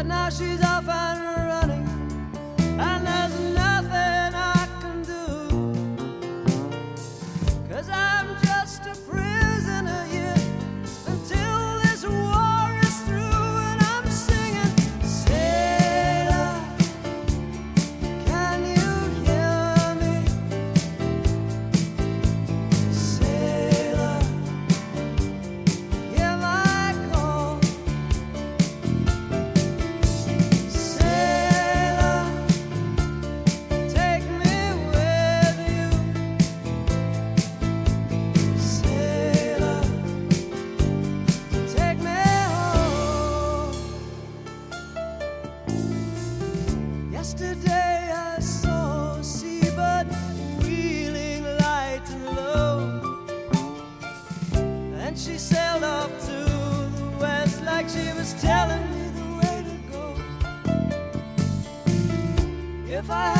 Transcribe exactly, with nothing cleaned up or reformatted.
now she's off and running, and there's nothing I can do, 'cause I'm just a prisoner here until this war is through. And I'm singing, sailor, can you hear me? Sailor, hear my call. Sailor, take me with you. Sailor, take me home. Yesterday I saw a seabird wheeling light and low, and she sailed off to the west like she was telling me the way to go. If I